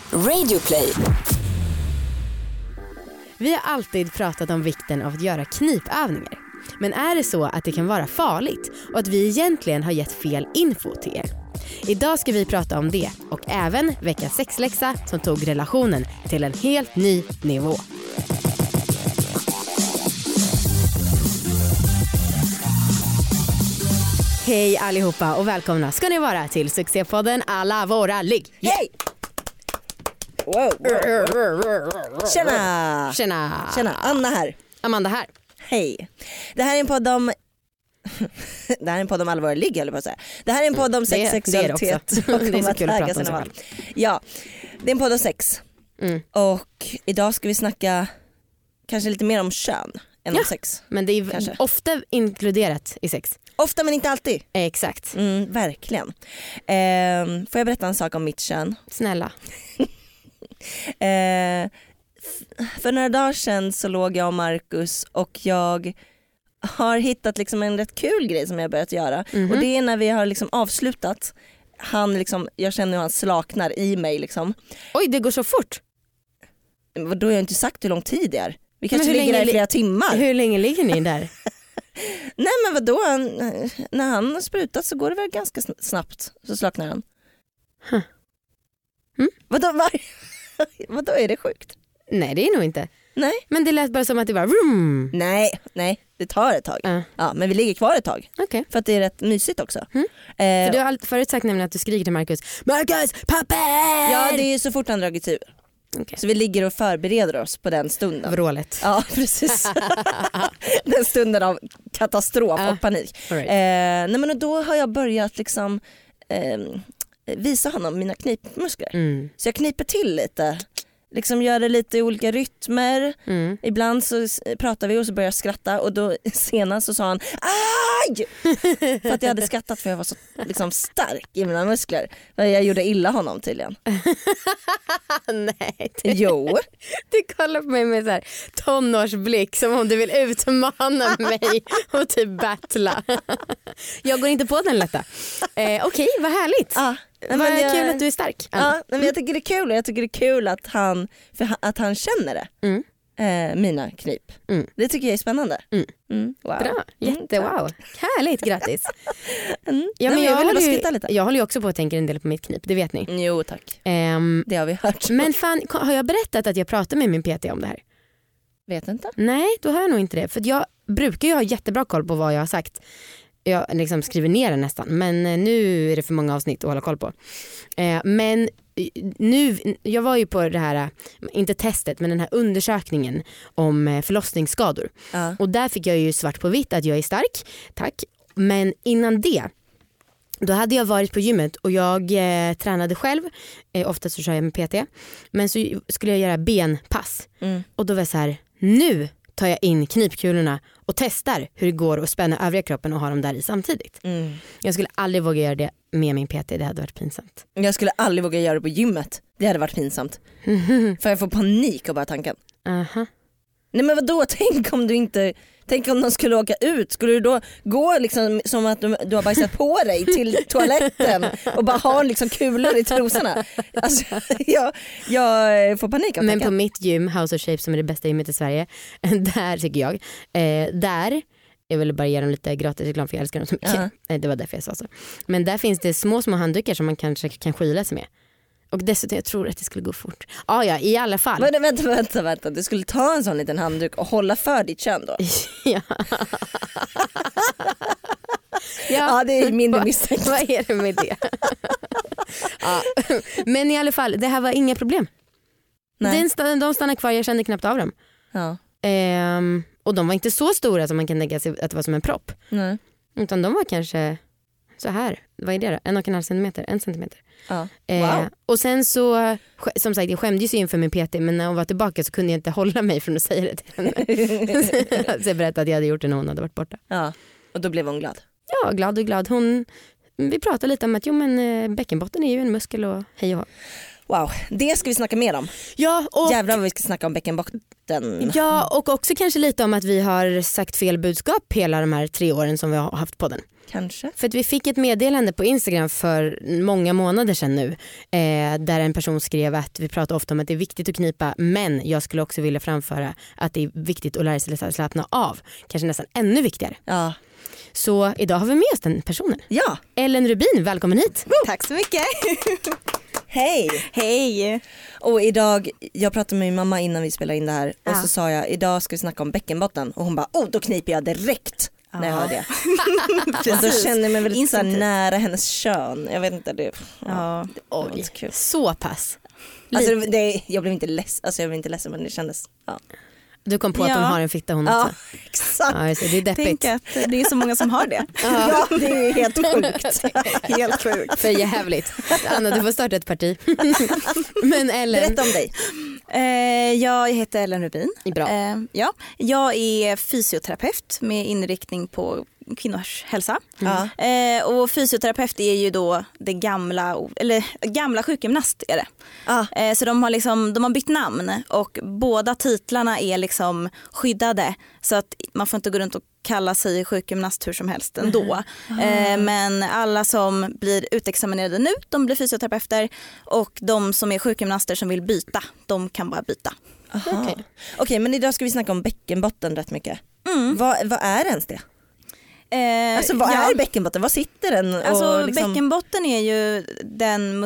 Radioplay. Vi har alltid pratat om vikten av att göra knipövningar. Men är det så att det kan vara farligt och att vi egentligen har gett fel info till er? Idag ska vi prata om det och även veckans sexläxa som tog relationen till en helt ny nivå. Hej allihopa och välkomna ska ni vara till succépodden Alla våra ligg. Hej! Wow. Tjena! Tjena! Anna här. Amanda här. Hej. Det här är en podd om det här är en podd om allvar ligg, höll jag på att säga. Det här är en podd om sex, sexualitet och det är så kul att prata om sig själv. Ja, det är en podd om sex. Och idag ska vi snacka kanske lite mer om kön än om sex. Men det är kanske ofta inkluderat i sex. Ofta men inte alltid. Exakt. Verkligen. Får jag berätta en sak om mitt kön? Snälla. För några dagar sedan så låg jag och Marcus och jag har hittat liksom en rätt kul grej som jag börjat göra. Och det är när vi har liksom avslutat. Jag känner hur han slaknar i mig liksom. Oj, det går så fort. Då har jag inte sagt hur lång tid det är. Vi kanske ligger där i flera timmar. Hur länge ligger ni där? Nej men vadå, när han har sprutat så går det väl ganska snabbt. Så slaknar han. Vadå, är det sjukt? Nej, det är nog inte. Nej. Men det lät bara som att det var vroom. Nej, det tar ett tag. Ja, men vi ligger kvar ett tag. Okay. För att det är rätt mysigt också. För du har förut sagt nämligen att du skriker till Marcus pappa! Ja, det är så fort han dragit ut. Okay. Så vi ligger och förbereder oss på den stunden. Vrålet. Ja, precis. Den stunden av katastrof och panik. Right. Nej, men då har jag börjat liksom visa honom mina knipmuskler. Så jag kniper till lite. Liksom gör det lite i olika rytmer. Ibland så pratar vi och så börjar jag skratta. Och då senast så sa han aj! För att jag hade skrattat för jag var så liksom stark i mina muskler. Jag gjorde illa honom tydligen. Nej. Jo. Du kollar på mig med så här tonårsblick som om du vill utmana mig och typ battla. Jag går inte på den lätta. Okej, vad härligt. Vad kul att du är stark. Ja, men jag tycker det är kul. Jag tycker det är kul att han känner det. Mina knip. Det tycker jag är spännande. Wow. Bra, wow. Härligt, grattis. Ja, men jag håller ju också på att tänka en del på mitt knip, det vet ni. Jo tack, det har vi hört. Men fan, har jag berättat att jag pratar med min PT om det här? Vet inte. Nej, då har jag nog inte det. För jag brukar ju ha jättebra koll på vad jag har sagt. Jag liksom skriver ner det nästan. Men nu är det för många avsnitt att hålla koll på. Men nu, jag var ju på det här, inte testet, men den här undersökningen om förlossningsskador. Och där fick jag ju svart på vitt att jag är stark. Tack. Men innan det, då hade jag varit på gymmet och jag tränade själv. Ofta så kör jag med PT. Men så skulle jag göra benpass. Och då var jag så här, nu tar jag in knipkulorna och testar hur det går att spänna övriga kroppen och ha dem där i samtidigt. Jag skulle aldrig våga göra det med min PT, det hade varit pinsamt. Jag skulle aldrig våga göra det på gymmet, det hade varit pinsamt. För jag får panik av bara tanken. Nej men vadå, tänk om de skulle åka ut, skulle du då gå liksom som att du har bajsat på dig till toaletten och bara ha liksom kulor i trosorna? Alltså, jag får panik av men tanken. På mitt gym, House of Shape, som är det bästa gymmet i Sverige, där tycker jag, jag ville bara ge dem lite gratis reklam för jag älskar dem så mycket. Det var därför jag sa så. Men där finns det små handdukar som man kanske kan skyla sig med. Och dessutom jag tror att det skulle gå fort. Ja, i alla fall. Vänta. Du skulle ta en sån liten handduk och hålla för ditt kön då? Ja, det är mindre misstänkt. Vad är det med det? Men i alla fall, det här var inga problem. De stannade kvar, jag kände knappt av dem. Och de var inte så stora som man kan tänka sig att det var som en propp. Nej. Utan de var kanske så här, vad är det då? 1,5 centimeter, 1 centimeter. Wow. Och sen så, som sagt, jag skämdes ju inför min PT, men när hon var tillbaka så kunde jag inte hålla mig från att säga det till henne. Så jag berättade att jag hade gjort det när hon hade varit borta. Ja, och då blev hon glad? Ja, glad. Vi pratade lite om att bäckenbotten är ju en muskel och hej och hå. Wow, det ska vi snacka mer om. Ja, och Jävlar vad vi ska snacka om bäckenbotten. ja, och också kanske lite om att vi har sagt fel budskap hela de här 3 åren som vi har haft podden. Kanske. För att vi fick ett meddelande på Instagram för många månader sedan nu där en person skrev att vi pratar ofta om att det är viktigt att knipa, men jag skulle också vilja framföra att det är viktigt att lära sig att slappna av. Kanske nästan ännu viktigare. Ja. Så idag har vi med oss den personen. Ja. Ellen Rubin, välkommen hit. Tack så mycket. Hej. Hej. Och idag, jag pratade med min mamma innan vi spelade in det här och så sa jag idag ska vi snacka om bäckenbotten och hon bara då kniper jag direkt när jag hör det. Och då känner jag mig väldigt så nära hennes kön. Jag vet inte det. Ja. Det var inte så kul. Så pass. Alltså jag blev inte ledsen men det kändes Du kom på att hon har en fitta hon också. Exakt. Ja, så det är deppigt. Tänk att det är så många som har det. Ja, det är helt sjukt. Helt sjukt. För jävligt. Anna, du får starta ett parti. Men Ellen. Berätta om dig. Jag heter Ellen Rubin. Bra. Ja. Jag är fysioterapeut med inriktning på kvinnors hälsa. Och fysioterapeut är ju då det gamla sjukgymnast är det. Så de har bytt namn och båda titlarna är liksom skyddade så att man får inte gå runt och kalla sig sjukgymnast hur som helst ändå. Men alla som blir utexaminerade nu, de blir fysioterapeuter och de som är sjukgymnaster som vill byta, de kan bara byta. Okej, men idag ska vi snacka om bäckenbotten rätt mycket. Vad är ens det? Alltså vad är bäckenbotten? Vad sitter den? Alltså bäckenbotten är ju den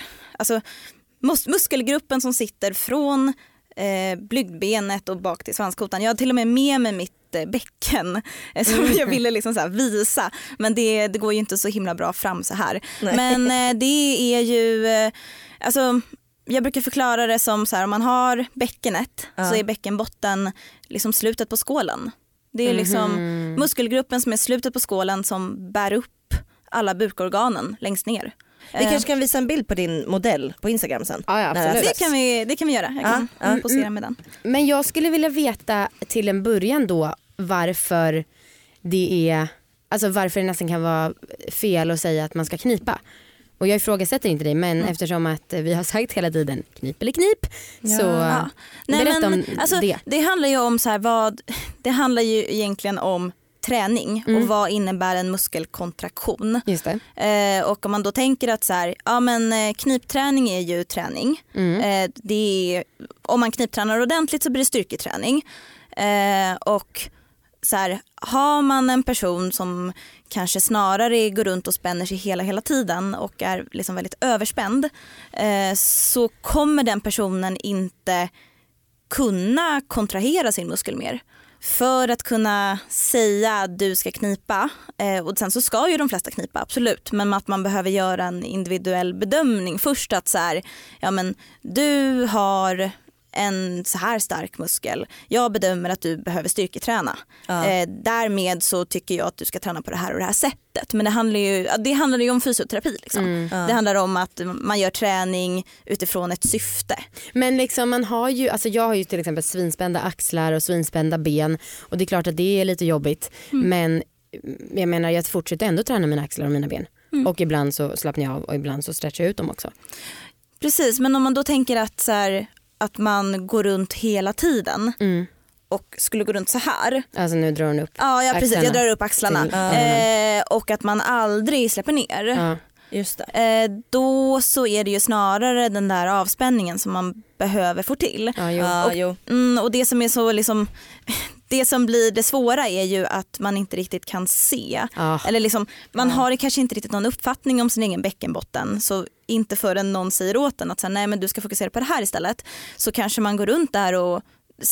muskelgruppen som sitter från blygdbenet och bak till svanskotan. Jag har till och med med mitt bäcken som jag ville liksom så här visa, men det går ju inte så himla bra fram så här. Nej. Men det är ju alltså jag brukar förklara det som så här, om man har bäckenet så är bäckenbotten liksom slutet på skålen. Det är liksom muskelgruppen som är slutet på skålen som bär upp alla bukorganen längst ner. Vi kanske kan visa en bild på din modell på Instagram sen. Ja, absolut. Det kan vi göra. Jag kan posera med den. Men jag skulle vilja veta till en början då varför det nästan kan vara fel att säga att man ska knipa. Och jag ifrågasätter inte dig, men eftersom att vi har sagt hela tiden knip eller knip så berätta om det. Det handlar ju om så här, det handlar ju egentligen om träning och vad innebär en muskelkontraktion. Just det. Och om man då tänker att så här, knipträning är ju träning. Det är, om man kniptränar ordentligt så blir det styrketräning. Och så här, har man en person som kanske snarare går runt och spänner sig hela tiden och är liksom väldigt överspänd så kommer den personen inte kunna kontrahera sin muskel mer. För att kunna säga att du ska knipa, och sen så ska ju de flesta knipa, absolut, men att man behöver göra en individuell bedömning först att så här, du har en så här stark muskel. Jag bedömer att du behöver styrketräna. Därmed så tycker jag att du ska träna på det här och det här sättet. Men det handlar ju om fysioterapi. Liksom. Det handlar om att man gör träning utifrån ett syfte. Men liksom man har ju, alltså jag har ju till exempel svinspända axlar och svinspända ben. Och det är klart att det är lite jobbigt. Men jag menar, jag fortsätter ändå träna mina axlar och mina ben. Och ibland så slappnar jag av och ibland så stretchar jag ut dem också. Precis, men om man då tänker att så här, att man går runt hela tiden och skulle gå runt så här. Alltså nu drar hon upp ja precis, jag drar upp axlarna. Och att man aldrig släpper ner. Just det. Då så är det ju snarare den där avspänningen som man behöver få till. Och det som är så liksom, det som blir det svåra är ju att man inte riktigt kan se. Eller liksom, man har kanske inte riktigt någon uppfattning om sin egen bäckenbotten. Så inte förrän någon säger åt en att säga, nej men du ska fokusera på det här istället. Så kanske man går runt där och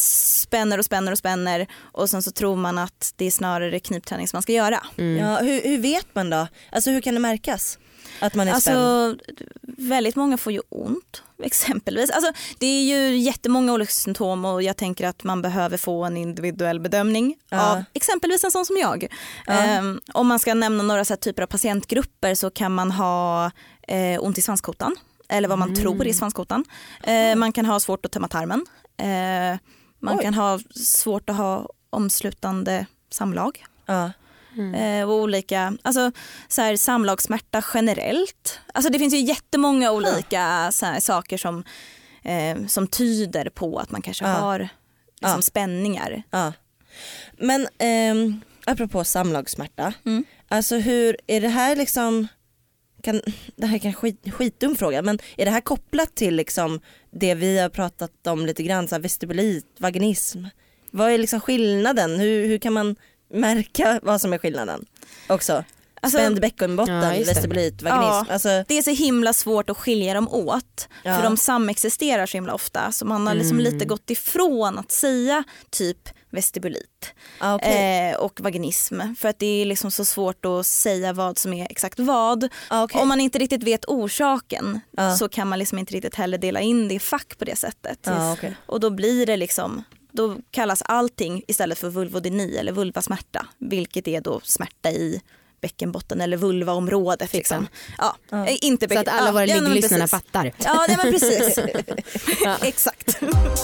spänner och sen så tror man att det är snarare knipträning som man ska göra. Ja, hur vet man då? Alltså hur kan det märkas? Att man är spänd? Väldigt många får ju ont exempelvis. Alltså, det är ju jättemånga olika symptom och jag tänker att man behöver få en individuell bedömning av exempelvis en sån som jag. Om man ska nämna några så här typer av patientgrupper så kan man ha ont i svanskotan eller vad man tror är svanskotan. Man kan ha svårt att tömma tarmen. Man kan ha svårt att ha omslutande samlag. och olika, alltså så här, samlagssmärta generellt. Alltså det finns ju jättemånga olika så här, saker som tyder på att man kanske har liksom, spänningar. Ja. Men apropå samlagssmärta, alltså hur är det här liksom, det här är kanske skitdum fråga, men är det här kopplat till liksom det vi har pratat om lite grann, så här vestibulit, vaginism? Vad är liksom skillnaden? Hur kan man märka vad som är skillnaden också? Alltså, spänd bäckenbotten, vestibulit, vaginism. Alltså, det är så himla svårt att skilja dem åt. För de samexisterar så himla ofta. Så man har liksom lite gått ifrån att säga typ vestibulit och vaginism. För att det är liksom så svårt att säga vad som är exakt vad. Om man inte riktigt vet orsaken så kan man liksom inte riktigt heller dela in det i fack på det sättet. Och då blir det liksom... Då kallas allting istället för vulvodyni eller vulvasmärta. Vilket är då smärta i bäckenbotten eller vulvaområdet. Liksom. Inte så att alla våra ligglyssnarna fattar. Ja, men precis. Exakt.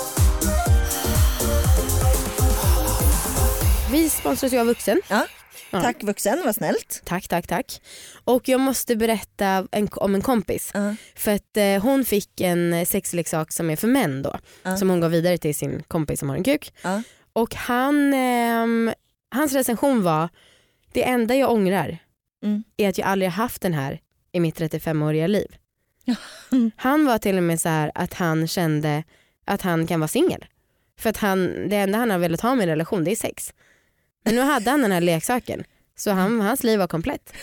Vi sponsras ju av Vuxen. Ja. Tack Vuxen, vad snällt. Tack. Och jag måste berätta om en kompis. För att hon fick en sexleksak som är för män då. Som hon gav vidare till sin kompis som har en kuk. Och hans recension var: det enda jag ångrar är att jag aldrig har haft den här i mitt 35-åriga liv. Han var till och med så här att han kände att han kan vara singel. För att det enda han har velat ha med en relation, det är sex. Men nu hade han den här leksaken. Så hans liv var komplett.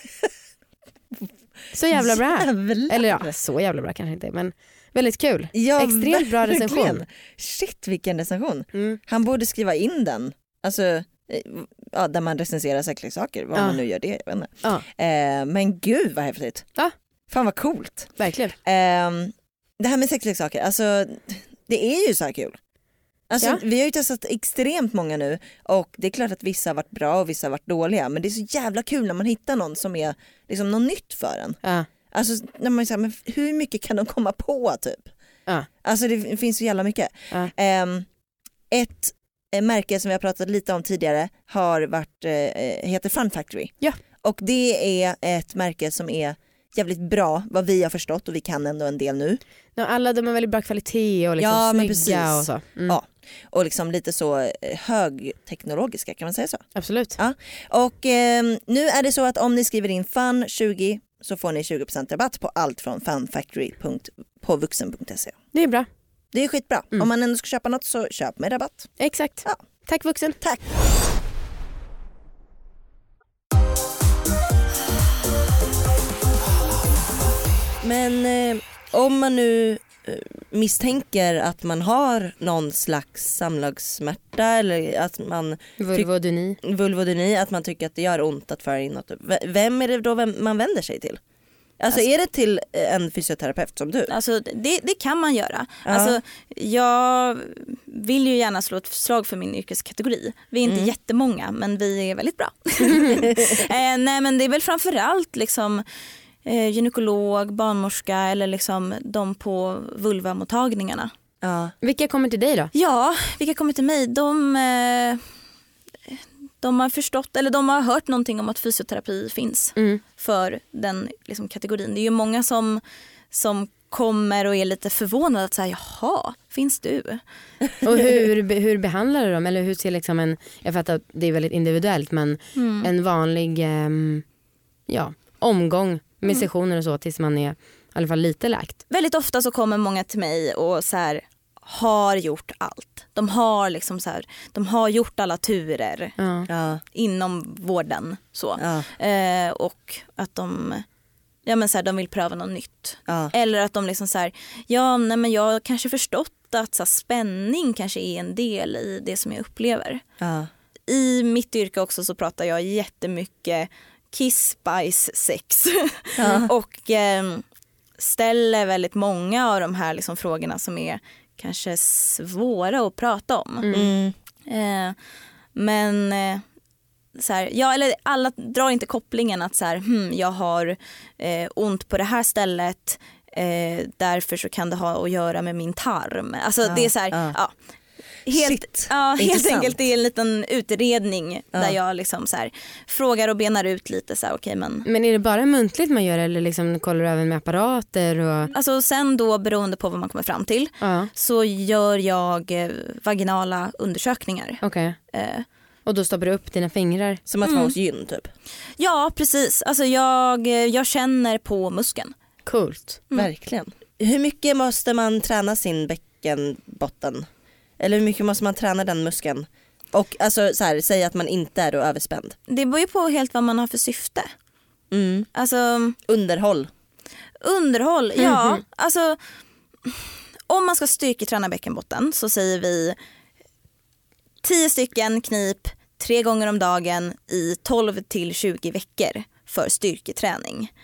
Så jävla bra. Eller så jävla bra kanske inte, men väldigt kul. Extremt bra recension. Shit, vilken recension. Han borde skriva in den. Alltså, där man recenserar sexleksaker. Vad man nu gör det, jag vet inte. Men gud vad häftigt. Fan vad coolt. Verkligen. Det här med sexleksaker, alltså det är ju så här kul. Alltså, vi har ju testat extremt många nu och det är klart att vissa har varit bra och vissa har varit dåliga, men det är så jävla kul när man hittar någon som är liksom något nytt för en. Alltså när man säger, men hur mycket kan de komma på typ? Alltså det finns så jävla mycket. Ett märke som vi har pratat lite om tidigare har varit, heter Fun Factory. Och det är ett märke som är jävligt bra, vad vi har förstått, och vi kan ändå en del nu. Alla de har väldigt bra kvalitet och liksom snygga och så. Ja, och liksom lite så högteknologiska, kan man säga så? Absolut. Ja. Och nu är det så att om ni skriver in FUN20 så får ni 20% rabatt på allt från funfactory.på vuxen.se. Det är bra. Det är skitbra. Om man ändå ska köpa något så köp med rabatt. Exakt. Tack Vuxen. Tack. Men om man nu misstänker att man har någon slags samlagssmärta eller att man vulvodyni, att man tycker att det gör ont att föra in något. Vem är det då man vänder sig till? Alltså är det till en fysioterapeut som du? Alltså det kan man göra. Alltså, jag vill ju gärna slå ett slag för min yrkeskategori. Vi är inte jättemånga, men vi är väldigt bra. Nej, men det är väl framförallt liksom gynekolog, barnmorska eller liksom de på vulvamottagningarna. Vilka kommer till dig då? Ja, vilka kommer till mig? De har förstått eller de har hört någonting om att fysioterapi finns för den liksom, kategorin. Det är ju många som kommer och är lite förvånade att säga, jaha, finns du? Och hur behandlar du dem? Eller hur ser liksom jag fattar att det är väldigt individuellt, men en vanlig omgång med sessioner och så tills man är i alla fall lite läkt. Väldigt ofta så kommer många till mig och så här, har gjort allt. De har liksom så här, de har gjort alla turer inom vården så. Och att de de vill pröva något nytt. Eller att de liksom så här, men jag har kanske förstått att så här, spänning kanske är en del i det som jag upplever. I mitt yrke också så pratar jag jättemycket kiss, spice, sex. Och ställer väldigt många av de här liksom frågorna som är kanske svåra att prata om. Men så här, eller alla drar inte kopplingen att så här, jag har ont på det här stället, därför så kan det ha att göra med min tarm. Alltså det är så här, Shit. Ja, helt Intressant. enkelt det är en liten utredning där jag liksom så här, frågar och benar ut lite så här, okej, men är det bara muntligt man gör eller liksom kollar du även med apparater? Och... Alltså sen då beroende på vad man kommer fram till så gör jag vaginala undersökningar. Okej. Och då stoppar du upp dina fingrar? Som att vara hos gyn typ. Ja, precis. Alltså jag känner på muskeln. Coolt. Verkligen. Hur mycket måste man träna sin bäckenbotten? Eller hur mycket måste man träna den muskeln? Och alltså så här, säg att man inte är då överspänd. Det beror ju på helt vad man har för syfte. Alltså Underhåll. Ja. Alltså om man ska styrketräna bäckenbotten så säger vi 10 stycken knip 3 gånger om dagen i 12 till 20 veckor för styrketräning.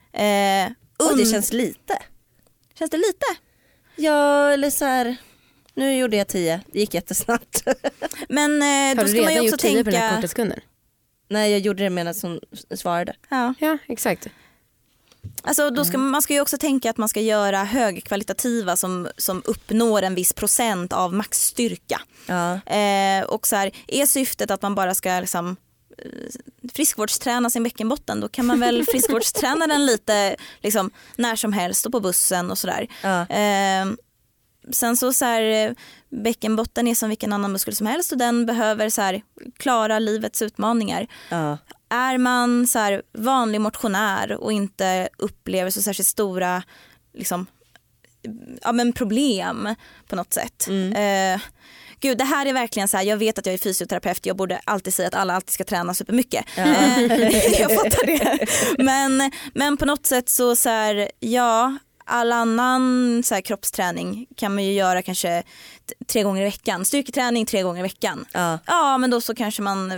Och det känns lite. Känns det lite? Ja, eller så här. Nu gjorde jag 10, det gick jättesnabbt. Men Har då du ska man redan ju också gjort 10 på den här tänka... korta sekunden? Nej, jag gjorde det medan hon svarade. Ja, exakt. Alltså då ska man ska ju också tänka att man ska göra högkvalitativa som uppnår en viss procent av maxstyrka. Ja. Och så här, är syftet att man bara ska liksom friskvårdsträna sin bäckenbotten, då kan man väl friskvårdsträna den lite liksom, när som helst och på bussen och sådär. Ja. Sen så här, bäckenbotten är som vilken annan muskel som helst och den behöver så här, klara livets utmaningar. Ja. Är man så här, vanlig motionär och inte upplever så särskilt stora liksom, men problem på något sätt. Gud, det här är verkligen så här, jag vet att jag är fysioterapeut, jag borde alltid säga att alla alltid ska träna supermycket. Jag fattar det. Men på något sätt så här, ja, all annan så här, kroppsträning kan man ju göra kanske 3 gånger i veckan. Styrketräning 3 gånger i veckan. Ja, men då så kanske man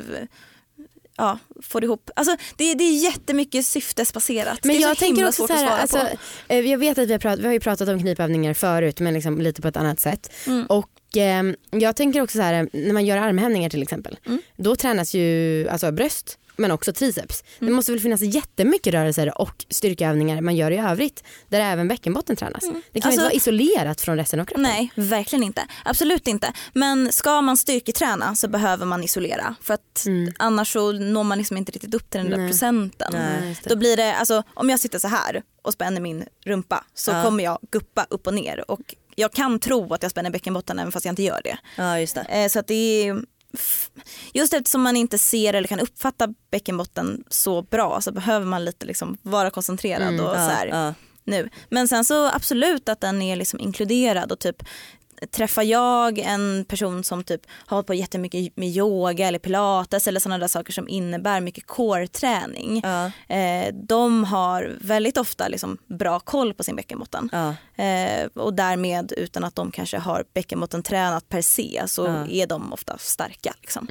får ihop. Alltså, det är jättemycket syftesbaserat. Men det är jag så himla tänker också svårt så här, att svara alltså, på. jag vet att vi har ju pratat om knipövningar förut men liksom lite på ett annat sätt. Och jag tänker också så här, när man gör armhävningar till exempel, då tränas ju alltså bröst men också triceps. Det måste väl finnas jättemycket rörelser och styrkeövningar man gör i övrigt där även bäckenbotten tränas. Det kan ju inte vara isolerat från resten av kroppen. Nej, verkligen inte. Absolut inte. Men ska man styrketräna så behöver man isolera. För att annars så når man liksom inte riktigt upp till den där procenten. Nej, då blir det, alltså, om jag sitter så här och spänner min rumpa så kommer jag guppa upp och ner. Och jag kan tro att jag spänner bäckenbotten även fast jag inte gör det. Ja, just det. Så att det är... Just eftersom man inte ser eller kan uppfatta bäckenbotten så bra så behöver man lite liksom vara koncentrerad och så här nu. Men sen så absolut att den är liksom inkluderad och typ träffar jag en person som typ har hållit på jättemycket med yoga eller pilates eller sådana där saker som innebär mycket core-träning. De har väldigt ofta liksom bra koll på sin bäckenbotten. Och därmed utan att de kanske har bäckenbotten tränat per se så är de ofta starka. Liksom.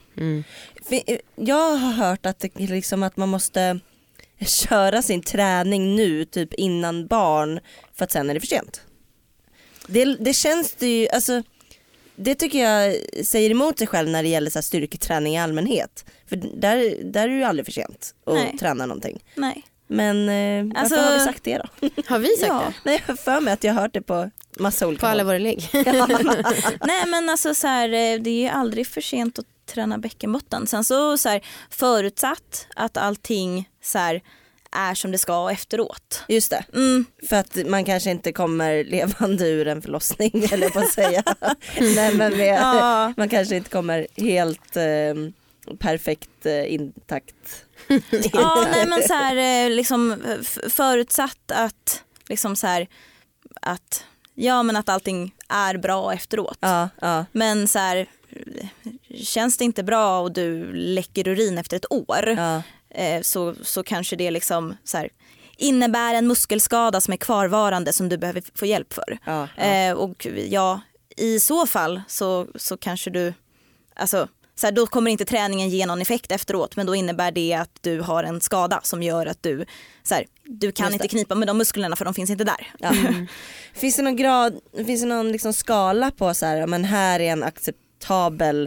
Jag har hört att, liksom, att man måste köra sin träning nu typ innan barn för att sen är det för sent. Det känns det ju, alltså, det tycker jag säger emot sig själv när det gäller så här styrketräning i allmänhet. För där är det ju aldrig för sent att träna någonting. Nej. Men alltså, varför har vi sagt det då? Har vi sagt det? Nej, jag har för mig att jag har hört det på massa olika på alla våra ligg. Nej, men alltså så här, det är ju aldrig för sent att träna bäckenbotten. Sen så här, förutsatt att allting så här är som det ska efteråt. Just det. För att man kanske inte kommer levande ur en förlossning eller på att säga. Nej, men man kanske inte kommer helt perfekt intakt. Nej, men så här, liksom förutsatt att liksom så här, att men att allting är bra efteråt. Men så här, känns det inte bra och du läcker urin efter ett år så kanske det liksom så här, innebär en muskelskada som är kvarvarande som du behöver få hjälp för. Och i så fall så kanske du, alltså så här, då kommer inte träningen ge någon effekt efteråt, men då innebär det att du har en skada som gör att du så här, du kan inte knipa med de musklerna för de finns inte där. Finns det någon liksom skala på så här, men här är en acceptabel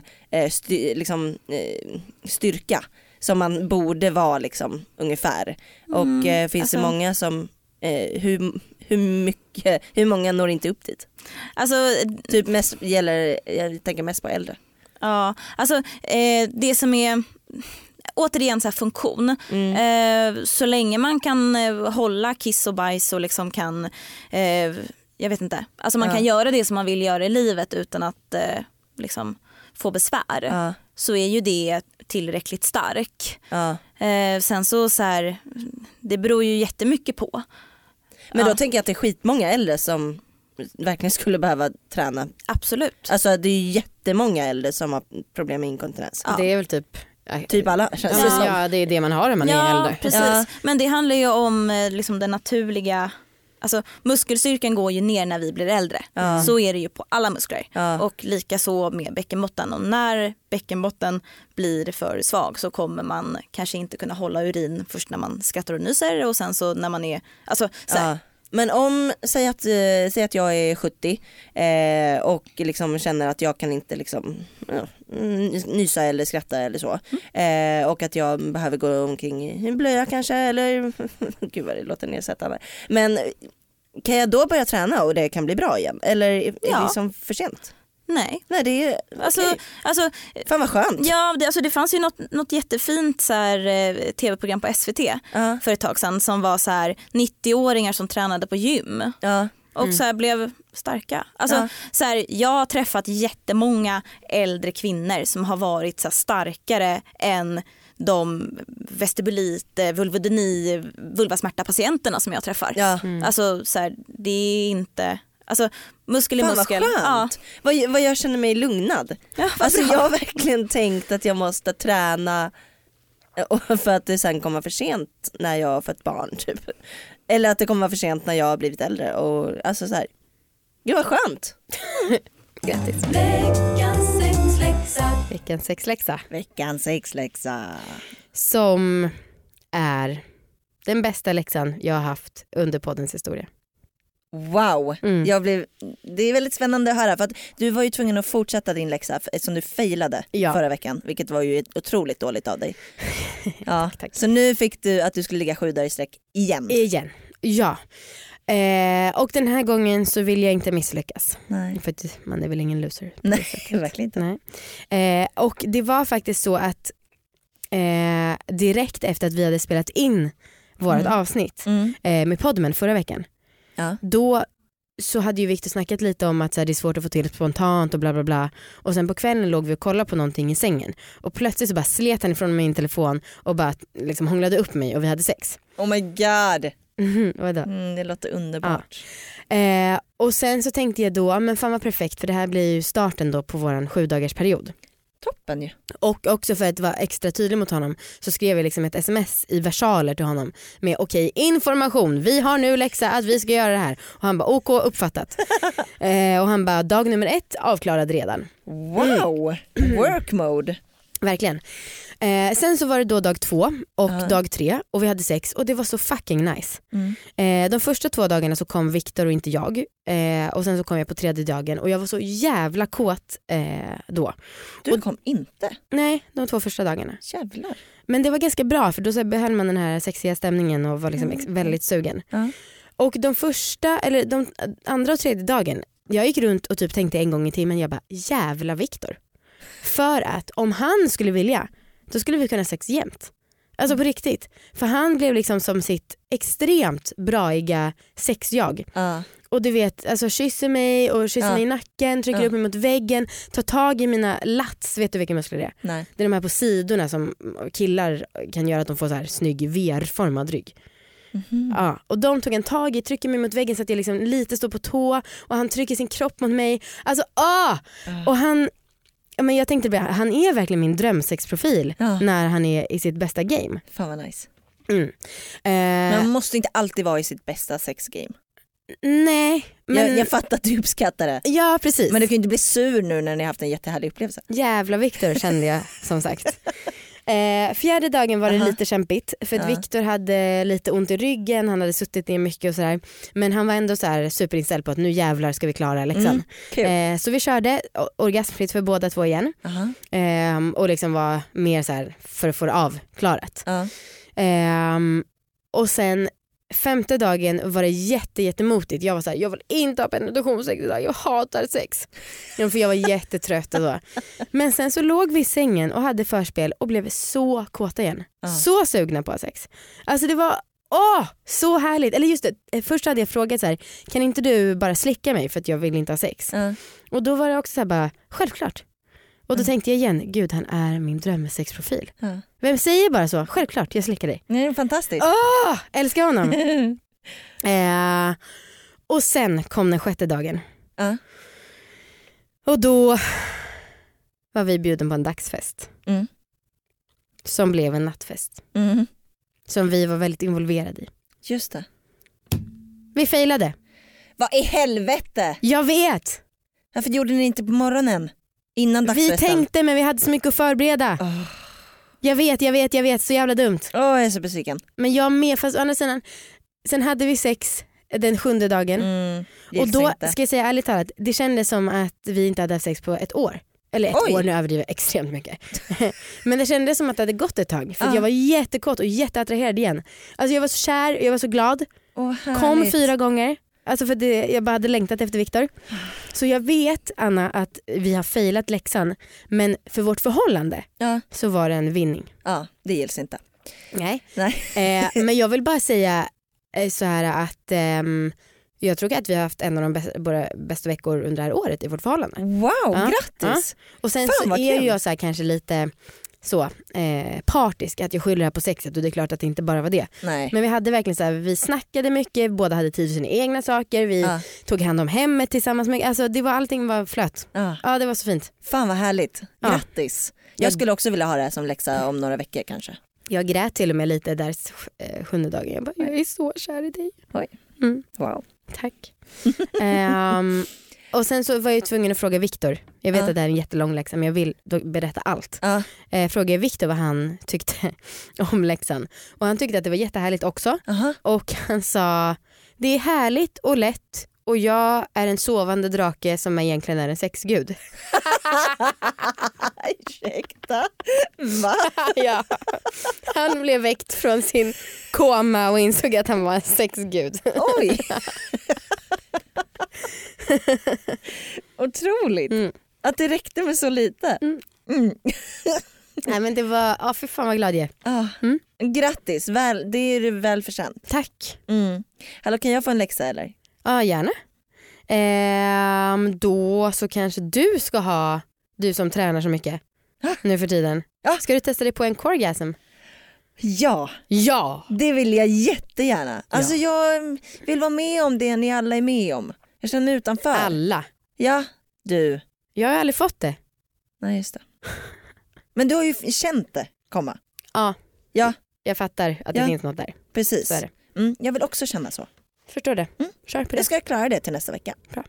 styrka som man borde vara liksom, ungefär. Och finns det många som hur många når inte upp dit? Alltså, Typ jag tänker mest på äldre. ja, alltså det som är återigen så här funktion. Så länge man kan hålla kiss och bajs och liksom kan jag vet inte. Alltså man kan göra det som man vill göra i livet utan att liksom få besvär. Så är ju det tillräckligt stark. Sen så här, det beror ju jättemycket på. Men då tänker jag att det är skitmånga äldre som verkligen skulle behöva träna. Absolut. Alltså det är ju jättemånga äldre som har problem med inkontinens. Det är väl typ alla känns det som. Ja, det är det man har när man är äldre. Precis. Men det handlar ju om liksom den naturliga, alltså muskelstyrkan går ju ner när vi blir äldre. Så är det ju på alla muskler. Och lika så med bäckenbotten. Och när bäckenbotten blir för svag så kommer man kanske inte kunna hålla urin först när man skrattar och nyser och sen så när man är, alltså så här. Men säg att jag är 70 och liksom känner att jag kan inte liksom nysa eller skratta eller så. Och att jag behöver gå omkring i en blöja kanske eller gud vad det låter nedsättande. Men kan jag då börja träna och det kan bli bra igen? Eller är det liksom för sent? Nej, det är alltså fan vad skönt. Ja, det fanns ju något jättefint så här, tv-program på SVT för ett tag sedan som var så här 90-åringar som tränade på gym. Och så här blev starka. Alltså, så här, jag har träffat jättemånga äldre kvinnor som har varit så här, starkare än de vestibulit, vulvodyni, vulvasmärta-patienterna som jag träffar. Alltså så här, det är inte... Alltså muskel i muskel. Vad jag känner mig lugnad. Alltså jag har verkligen tänkt att jag måste träna för att det sen kommer för sent när jag har fått barn typ. Eller att det kommer för sent när jag har blivit äldre och alltså så här. Gud vad skönt. Grattis. Veckans sexläxa. Som är den bästa läxan jag har haft under poddens historia. Wow, det är väldigt spännande att höra för att du var ju tvungen att fortsätta din läxa eftersom du failade förra veckan, vilket var ju otroligt dåligt av dig. Tack. Så nu fick du att du skulle ligga 7 dagar i sträck igen. Ja. Och den här gången så vill jag inte misslyckas. Nej. För att man är väl ingen loser. Nej, verkligen inte. Nej. Och det var faktiskt så att direkt efter att vi hade spelat in vårt avsnitt med Podmen förra veckan, då så hade ju Victor snackat lite om att så här, det är svårt att få till spontant och bla bla bla. Och sen på kvällen låg vi och kollade på någonting i sängen. Och plötsligt så bara slet han ifrån min telefon och bara liksom hånglade upp mig och vi hade sex. Oh my god. Vadå? Det låter underbart. Och sen så tänkte jag då, men fan vad perfekt, för det här blir ju starten då på våran 7-dagarsperiod. Toppen ju. Och också för att vara extra tydlig mot honom så skrev jag liksom ett sms i versaler till honom med okej, information, vi har nu läxa att vi ska göra det här. Och han bara OK, uppfattat. Och han bara dag nummer 1 avklarad redan. Wow, work mode. Verkligen. Sen så var det då dag 2 och dag 3 och vi hade sex och det var så fucking nice. De första 2 dagarna så kom Victor och inte jag. Och sen så kom jag på 3:e dagen och jag var så jävla kåt då. Du kom inte? Nej, de 2 första dagarna. Jävlar. Men det var ganska bra för då så behöll man den här sexiga stämningen och var liksom väldigt sugen. Och de andra och 3:e dagen, jag gick runt och typ tänkte en gång i timmen, jag bara jävla Victor. För att om han skulle vilja, då skulle vi kunna sex jämt. Alltså på riktigt. För han blev liksom som sitt extremt braiga sexjag. Och du vet, alltså kysser mig och kysser mig i nacken, trycker upp mig mot väggen, tar tag i mina lats. Vet du vilka muskler det är? Nej. Det är de här på sidorna som killar kan göra att de får så här snygg VR-formad rygg. Ja, och de tog en tag i, trycker mig mot väggen så att jag liksom lite står på tå och han trycker sin kropp mot mig. Alltså och han, men jag tänkte han är verkligen min drömsexprofil när han är i sitt bästa game. Fan vad nice. Men man måste inte alltid vara i sitt bästa sexgame. Nej, men jag fattar att du uppskattar det. Ja, precis. Men du kan ju inte bli sur nu när ni har haft en jättehärlig upplevelse. Jävla Victor kände jag som sagt. 4:e dagen var det lite kämpigt för att Victor hade lite ont i ryggen, han hade suttit ner mycket och sådär, men han var ändå så här superinställd på att nu jävlar ska vi klara liksom. Så vi körde orgasmfritt för båda 2 igen. Och liksom var mer så här för att få det avklarat. Och sen 5:e dagen var det jättemotigt. Jag var så här, jag vill inte ha penetrationssex idag, jag hatar sex. Ja, för jag var jättetrött och så. Men sen så låg vi i sängen och hade förspel och blev så kåta igen. Så sugna på sex. Alltså det var så härligt. Eller just det, först hade jag frågat så här, kan inte du bara slicka mig för att jag vill inte ha sex? Och då var det också så här bara, självklart. Och då tänkte jag igen, gud han är min drömsexprofil. Vem säger bara så? Självklart, jag slickar dig. Det är fantastiskt. Älskar honom. Och sen kom den 6:e dagen. Och då var vi bjuden på en dagsfest. Som blev en nattfest. Som vi var väldigt involverade i. Just det. Vi failade. Vad i helvete? Jag vet. Varför gjorde ni inte på morgonen? Innan dagsfesten? Vi tänkte men vi hade så mycket att förbereda. Jag vet, så jävla dumt. Jag är så besviken. Men jag med, fast å andra sidan, sen hade vi sex den 7:e dagen. Och då ska jag säga ärligt talat, det kändes som att vi inte hade haft sex på ett år. Eller ett år, nu överdriver extremt mycket. Men det kändes som att det hade gått ett tag. För jag var jättekåt och jätteattraherad igen. Alltså jag var så kär, jag var så glad. Kom 4 gånger. Alltså för jag bara hade längtat efter Viktor. Så jag vet, Anna, att vi har failat läxan. Men för vårt förhållande så var det en vinning. Ja, det gills inte. Nej. Men jag vill bara säga så här att jag tror att vi har haft en av de bästa veckor under det här året i vårt förhållande. Wow, grattis! Och sen så är jag så här kanske lite så partisk, att jag skyller det här på sexet, och det är klart att det inte bara var det. Nej. Men vi hade verkligen så här, vi snackade mycket, båda hade tid för sina egna saker, vi tog hand om hemmet tillsammans med, alltså allting var flöt. Ja, det var så fint. Fan vad härligt, grattis. Jag skulle också vilja ha det här som läxa om några veckor kanske. Jag grät till och med lite där 7:e dagen. Jag bara, jag är så kär i dig. Oj. Wow. Tack. Och sen så var jag tvungen att fråga Viktor. Jag vet att det är en jättelång läxa, men jag vill berätta allt. Frågade Viktor vad han tyckte om läxan. Och han tyckte att det var jättehärligt också. Och han sa, det är härligt och lätt, och jag är en sovande drake som egentligen är en sexgud. Ursäkta? Va? Ja. Han blev väckt från sin koma och insåg att han var en sexgud. Oj. Otroligt. Att det räckte med så lite. Nej, men det var, för fan vad glad jag är. Grattis, det är du väl förtjänt. Tack. Hallå, kan jag få en läxa eller? Ja, gärna. Då så kanske du ska ha, du som tränar så mycket nu för tiden. Ska du testa dig på en coregasm? Ja, det vill jag jättegärna. Alltså jag vill vara med om det ni alla är med om. Jag känner utanför. Alla? Ja, du. Jag har aldrig fått det. Nej, just det. Men du har ju känt det komma. Ja. Jag fattar att det finns något där. Precis. Så är det. Jag vill också känna så. Förstår det. Kör på det. Jag ska klara det till nästa vecka. Bra.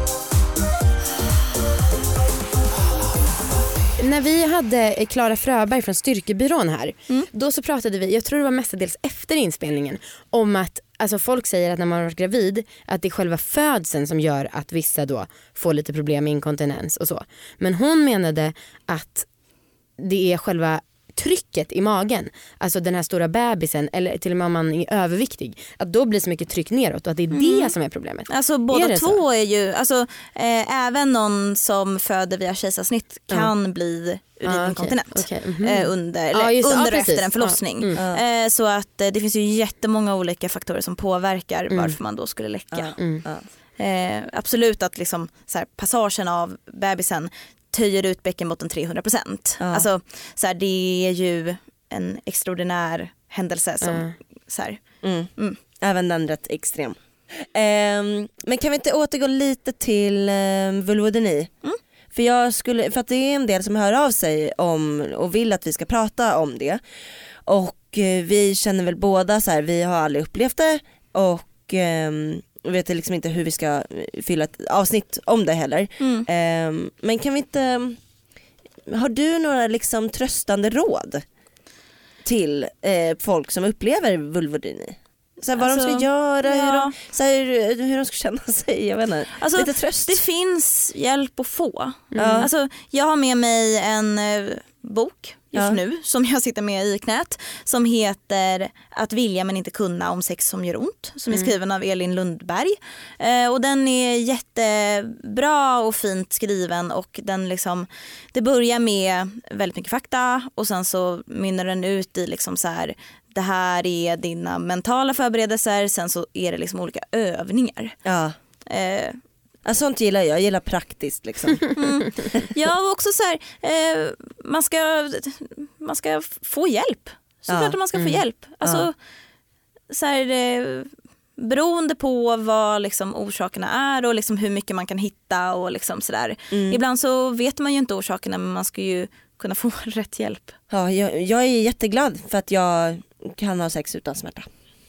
När vi hade Klara Fröberg från Styrkebyrån här, då så pratade vi, jag tror det var mestadels efter inspelningen, om att alltså folk säger att när man varit gravid att det är själva födseln som gör att vissa då får lite problem med inkontinens och så. Men hon menade att det är själva trycket i magen, alltså den här stora bebisen, eller till och med om man är överviktig, att då blir så mycket tryck neråt och att det är det som är problemet. Alltså båda två är ju, alltså även någon som föder via kejsarsnitt kan bli urinkontinent under och efter en förlossning. Så att det finns ju jättemånga olika faktorer som påverkar varför man då skulle läcka. Absolut att liksom, så här, passagen av bebisen töjer ut bäckenbotten 300%. Alltså, så här, det är ju en extraordinär händelse som så här. Även den rätt extrem. Men kan vi inte återgå lite till vulvodyni? För att det är en del som hör av sig om och vill att vi ska prata om det. Och vi känner väl båda så här, vi har aldrig upplevt det och vet liksom inte hur vi ska fylla ett avsnitt om det heller. Men kan vi inte, har du några liksom tröstande råd till folk som upplever vulvodyni? Så här, vad de ska göra, hur de ska känna sig, jag vet inte. Alltså, lite tröst. Det finns hjälp att få. Alltså, jag har med mig en bok just nu som jag sitter med i knät som heter Att vilja men inte kunna om sex som gör ont, som är skriven av Elin Lundberg. Och den är jättebra och fint skriven och den liksom, det börjar med väldigt mycket fakta och sen så mynnar den ut i liksom så här, det här är dina mentala förberedelser, sen så är det liksom olika övningar. Ja. Sånt gillar jag gillar praktiskt liksom. Ja, och också så här, man ska få hjälp. Såklart att man ska få hjälp. Alltså, så här, beroende på vad liksom orsakerna är och liksom hur mycket man kan hitta och liksom så där. Ibland så vet man ju inte orsakerna, men man ska ju kunna få rätt hjälp. Ja, jag är jätteglad för att jag kan ha sex utan smärta.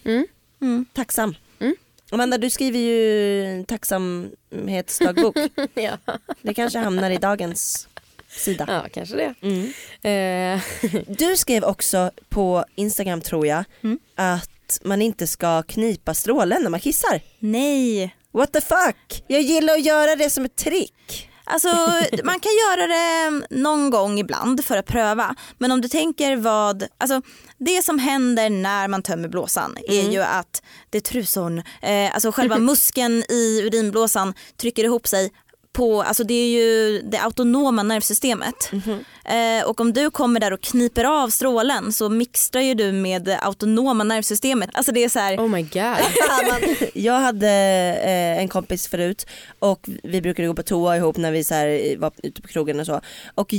Tacksam. Amanda, du skriver ju tacksamhetsdagbok. Ja. Det kanske hamnar i dagens sida. Ja, kanske det. Du skrev också på Instagram, tror jag, att man inte ska knipa strålen när man kissar. Nej. What the fuck? Jag gillar att göra det som ett trick. Alltså man kan göra det någon gång ibland för att pröva. Men om du tänker alltså det som händer när man tömmer blåsan är ju att det är trusorn, alltså själva muskeln i urinblåsan trycker ihop sig på, alltså det är ju det autonoma nervsystemet. Och om du kommer där och kniper av strålen så mixtrar ju du med det autonoma nervsystemet. Alltså det är så här. Oh my god. Jag hade en kompis förut och vi brukade gå på toa ihop när vi så här var ute på krogen och så. Och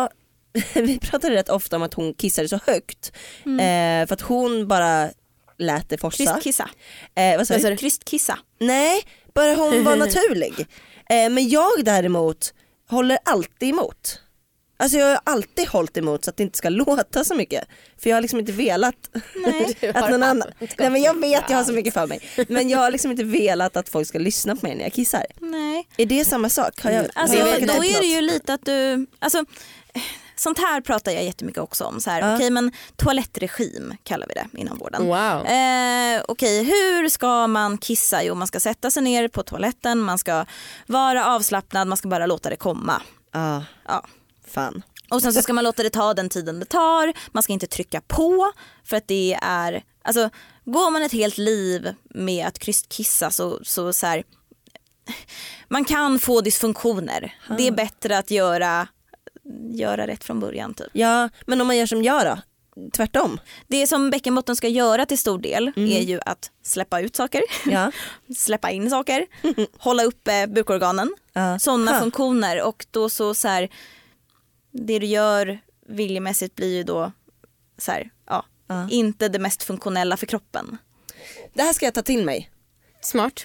vi pratade rätt ofta om att hon kissade så högt. För att hon bara lät det forsa. Krystkissa. Vad sa du? Krystkissa. Nej, bara hon var naturlig. Men jag däremot håller alltid emot. Alltså jag har alltid hållit emot så att det inte ska låta så mycket. För jag har liksom inte velat att någon annan. Nej, men jag vet, jag har så mycket för mig. Men jag har liksom inte velat att folk ska lyssna på mig när jag kissar. Nej. Är det samma sak? Har jag, alltså då är det ju lite att du, alltså sånt här pratar jag jättemycket också om. Så här, okej, men toalettregim kallar vi det inom vården. Wow. Okej, hur ska man kissa? Jo, man ska sätta sig ner på toaletten, man ska vara avslappnad, man ska bara låta det komma. Ja. Fan. Och sen så ska man låta det ta den tiden det tar. Man ska inte trycka på för att det är, alltså går man ett helt liv med att krystkissa så här, man kan få dysfunktioner. Det är bättre att göra rätt från början typ. Ja, men om man gör som jag då? Tvärtom. Det som bäckenbotten ska göra till stor del är ju att släppa ut saker, släppa in saker, hålla uppe bukorganen, sådana funktioner. Och då så här, det du gör viljemässigt blir ju då så här, inte det mest funktionella för kroppen. Det här ska jag ta till mig. Smart.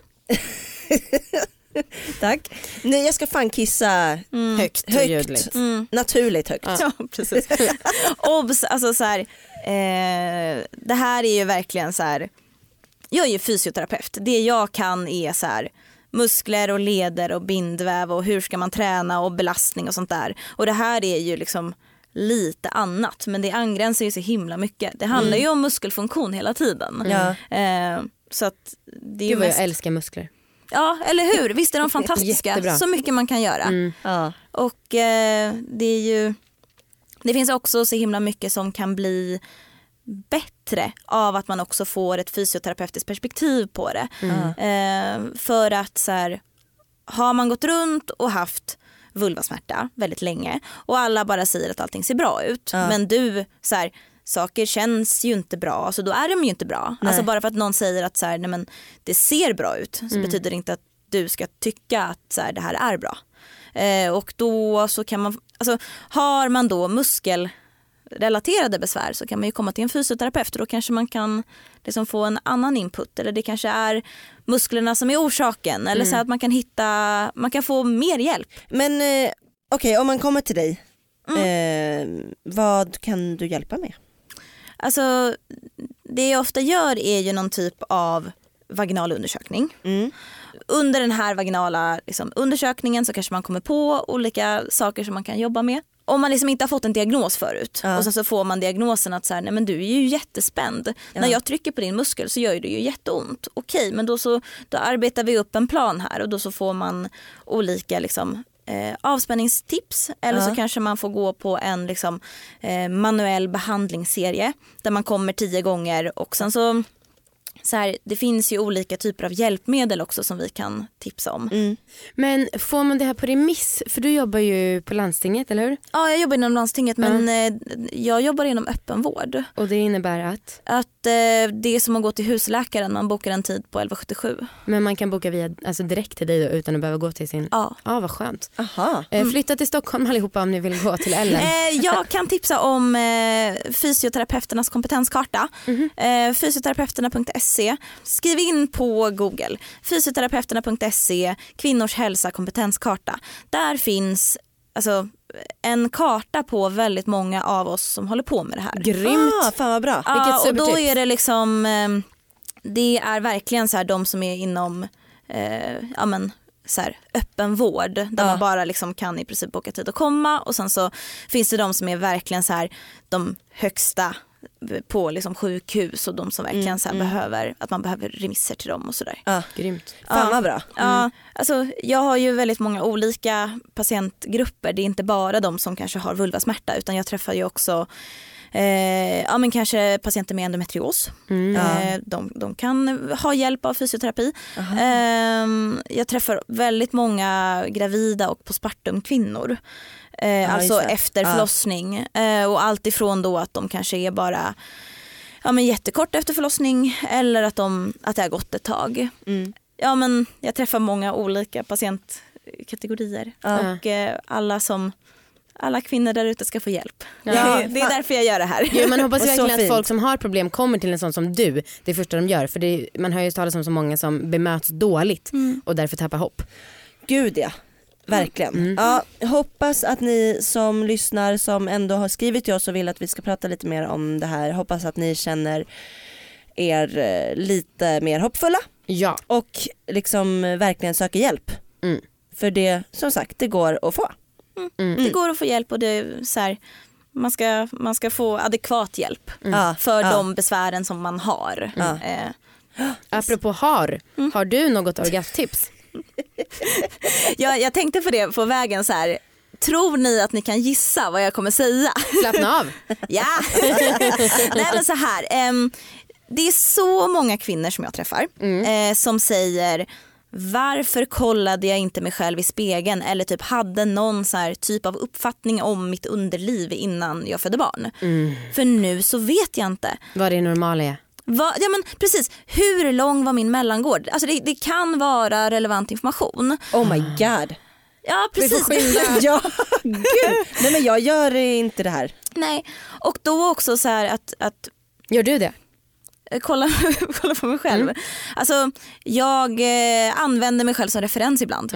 Tack. Nej, jag ska fan kissa högt. Naturligt högt. Ja, precis. Obs, alltså så här, det här är ju verkligen så här, jag är ju fysioterapeut. Det jag kan är så här, muskler och leder och bindväv och hur ska man träna och belastning och sånt där. Och det här är ju liksom lite annat, men det angränsar ju så himla mycket. Det handlar ju om muskelfunktion hela tiden. Så att det är ju mest... Jag älskar muskler. Ja, eller hur? Visst är de fantastiska. Jättebra. Så mycket man kan göra. Och det är ju, det finns också så himla mycket som kan bli bättre av att man också får ett fysioterapeutiskt perspektiv på det. För att så här, har man gått runt och haft vulvasmärta väldigt länge och alla bara säger att allting ser bra ut, men du så här, saker känns ju inte bra, alltså då är de ju inte bra. Alltså bara för att någon säger att så här, nej, men det ser bra ut så betyder det inte att du ska tycka att så här, det här är bra. Och då så kan man, alltså har man då muskelrelaterade besvär så kan man ju komma till en fysioterapeut och då kanske man kan liksom få en annan input, eller det kanske är musklerna som är orsaken, eller så att man kan få mer hjälp. Men okej, om man kommer till dig, vad kan du hjälpa med? Alltså det jag ofta gör är ju någon typ av vaginal undersökning. Under den här vaginala liksom, undersökningen så kanske man kommer på olika saker som man kan jobba med. Om man liksom inte har fått en diagnos förut och sen så får man diagnosen att så här, nej men du är ju jättespänd. När jag trycker på din muskel så gör det ju jätteont. Okej, men då arbetar vi upp en plan här och då så får man olika liksom, avspänningstips eller så kanske man får gå på en liksom, manuell behandlingsserie där man kommer 10 gånger och sen så här, det finns ju olika typer av hjälpmedel också som vi kan tipsa om. Men får man det här på remiss? För du jobbar ju på landstinget, eller hur? Ja, jag jobbar inom landstinget men jag jobbar inom öppenvård. Och det innebär att? Att det är som att gå till husläkaren, man bokar en tid på 1177. Men man kan boka direkt till dig då, utan att behöva gå till sin... Ja. Ja, vad skönt. Aha. Flytta till Stockholm allihopa om ni vill gå till Ellen. Jag kan tipsa om fysioterapeuternas kompetenskarta. Fysioterapeuterna.se. Skriv in på Google. Fysioterapeuterna.se, kvinnors hälsa kompetenskarta. Där finns alltså en karta på väldigt många av oss som håller på med det här. Grymt. Fan vad bra. Ja, och då är det liksom det är verkligen så här de som är inom så här, öppen vård där man bara liksom kan i princip boka tid att komma och sen så finns det de som är verkligen så här de högsta på liksom sjukhus och de som verkligen så här behöver att man behöver remisser till dem och sådär. Grymt. Fan vad bra. Ja, alltså jag har ju väldigt många olika patientgrupper. Det är inte bara de som kanske har vulvasmärta utan jag träffar ju också men kanske patienter med endometrios. De kan ha hjälp av fysioterapi. Jag träffar väldigt många gravida och postpartum kvinnor. Alltså efter förlossning. Och allt ifrån då att de kanske är bara jättekort efter förlossning eller att det har gått ett tag. Ja, men jag träffar många olika patientkategorier och alla kvinnor där ute ska få hjälp. Det är därför jag gör det här. Ja, man hoppas verkligen att folk som har problem kommer till en sån som du. Det är första de gör. För man hör ju talas om så många som bemöts dåligt och därför tappar hopp. Gud ja, verkligen. Ja, hoppas att ni som lyssnar som ändå har skrivit till oss och vill att vi ska prata lite mer om det här. Hoppas att ni känner er lite mer hoppfulla. Ja. Och liksom verkligen söker hjälp. För det, som sagt, det går att få. Det går att få hjälp och det är så här, man ska få adekvat hjälp för de besvären som man har. Apropå har du något orgasmtips? Jag tänkte på det på vägen så här. Tror ni att ni kan gissa vad jag kommer säga? Slappna av. Ja. Nej, men så här. Det är så många kvinnor som jag träffar som säger varför kollade jag inte mig själv i spegeln eller typ hade någon så här typ av uppfattning om mitt underliv innan jag födde barn. För nu så vet jag inte. Vad det normala är. Ja men precis, hur lång var min mellangård? Alltså det kan vara relevant information. Oh my god. Ja precis. Ja, gud. Nej men jag gör inte det här. Nej, och då också så här att gör du det? Kolla på mig själv. Alltså jag använder mig själv som referens ibland.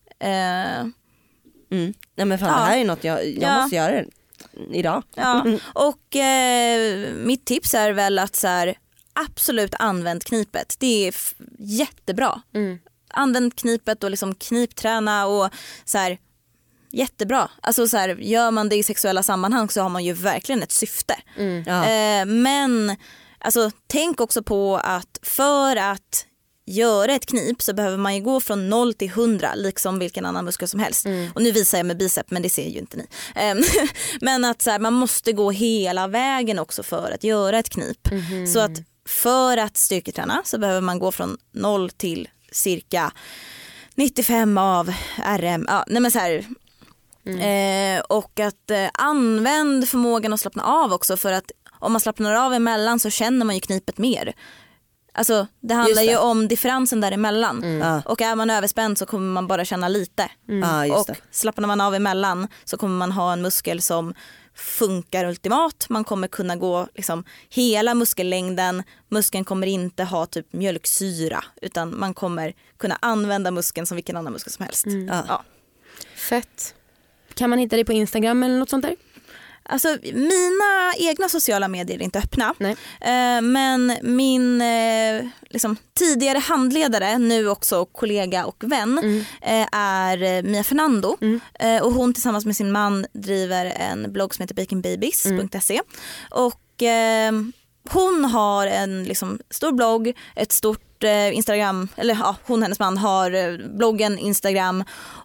Nej men fan, det här är något jag måste göra idag. Och mitt tips är väl att så här, absolut använd knipet. Det är jättebra. Använd knipet och liksom knipträna och så här, jättebra. Alltså så här, gör man det i sexuella sammanhang så har man ju verkligen ett syfte. Men alltså, tänk också på att för att göra ett knip så behöver man ju gå från 0 till 100 liksom vilken annan muskel som helst. Och nu visar jag med bicep men det ser ju inte ni. Men att så här, man måste gå hela vägen också för att göra ett knip. Så att för att styrketräna så behöver man gå från 0 till cirka 95 av RM. Ja, nej men så här. Och att använd förmågan att slappna av också för att om man slappnar av emellan så känner man ju knipet mer. Alltså det handlar ju om differensen däremellan. Och är man överspänd så kommer man bara känna lite. Och slappnar man av emellan så kommer man ha en muskel som funkar ultimat. Man kommer kunna gå liksom hela muskellängden. Muskeln kommer inte ha typ mjölksyra utan man kommer kunna använda muskeln som vilken annan muskel som helst. Fett. Kan man hitta dig på Instagram eller något sånt där? Alltså mina egna sociala medier är inte öppna. Men min liksom, tidigare handledare, nu också kollega och vän är Mia Fernando. Och hon tillsammans med sin man driver en blogg som heter baconbabies.se. Och hon har en liksom, stor blogg, ett stort Instagram, eller hon och hennes man har bloggen, Instagram och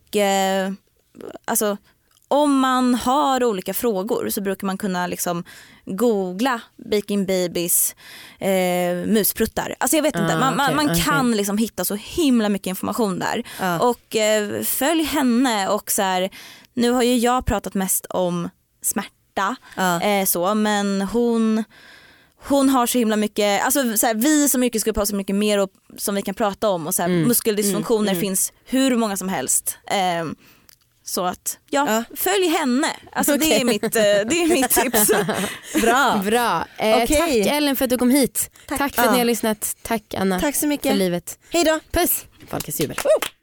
alltså om man har olika frågor så brukar man kunna liksom googla Baking Babies muspruttar. Alltså jag vet inte, man kan liksom hitta så himla mycket information där. Och följ henne och så här, nu har ju jag pratat mest om smärta så, men hon har så himla mycket, alltså så här, vi som yrkesgrupp har så mycket mer och, som vi kan prata om och så här, muskeldysfunktioner finns hur många som helst. Så att följ henne. Alltså det är mitt tips. Bra. Tack Ellen för att du kom hit. Tack för att ni har lyssnat. Tack Anna. Tack så mycket. För livet. Hej då. Puss. Folkets jubel.